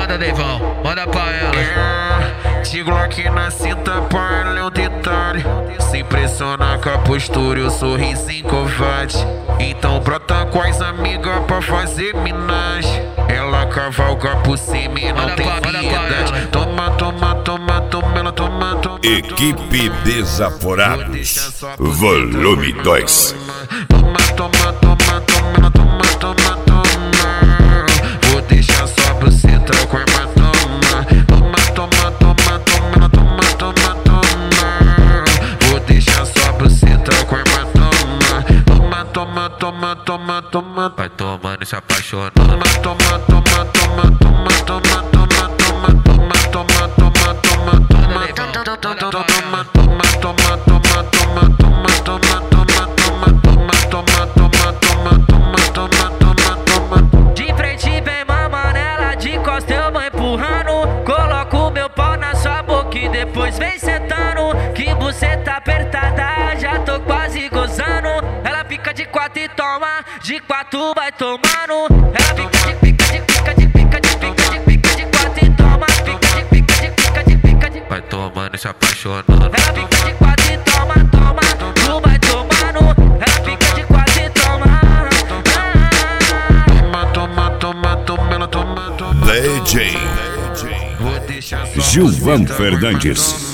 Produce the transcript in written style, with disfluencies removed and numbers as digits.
Manda, Neivão, manda pra ela. De Glock na cinta, pra ela é um detalhe. Se impressiona com a postura e o sorrisinho covarde. Então brota com as amigas pra fazer minagem. Ela cavalga por cima e não tem piedade. Toma, toma, toma, toma, ela toma, toma. Equipe Desaforados, volume 2. Toma, toma, toma, toma, ela toma, toma, toma. Vou deixar só buceta com hematoma. Toma, toma, toma, toma, ela toma, toma, toma. Vou deixar só buceta com hematoma. Toma, toma, toma, toma, toma. Vai tomando e se apaixonando. Toma, toma, toma, toma, toma, toma, toma, toma, toma, toma, toma, toma, de frente vem mamando, ela de costa eu vou empurrando. Coloco meu pau na sua boca e depois vem sentando. Que buceta apertada, já tô quase gozando. Ela fica de quatro e toma, de quatro vai tomando. Ela fica de pica, de pica, de pica, de pica, de pica, de quatro e toma. Fica de pica, de pica, de pica, de vai tomando e se apaixonando. ela fica de quatro e toma, toma. Tu vai tomando. Ela fica de quatro e toma. toma, toma, toma, ela toma, toma. DJ Gilvan Fernandes.